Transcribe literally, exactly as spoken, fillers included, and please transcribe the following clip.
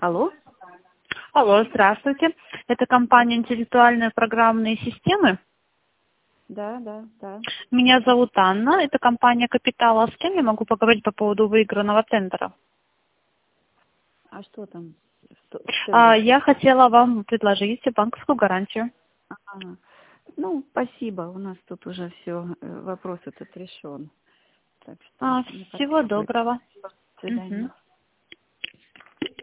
Алло? Алло, здравствуйте. Это компания «Интеллектуальные программные системы». Да, да, да. Меня зовут Анна. Это компания «Капитал». А с кем я могу поговорить по поводу выигранного тендера? А что там? Что, А, тендер? я хотела вам предложить банковскую гарантию. Ага. Ну, спасибо. У нас тут уже все, вопрос этот решен. Так что А, не всего потребуется. доброго. До свидания. Мгм.